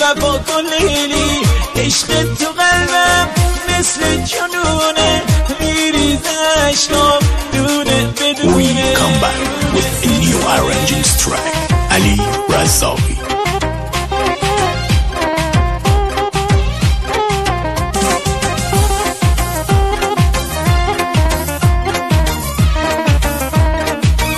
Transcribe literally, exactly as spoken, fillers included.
وفا کن لیلی، عشق تو قلبم مثل جنونه، میریزه عشقام دونه بدونه. We come back with a new arranging track. Ali Razavi.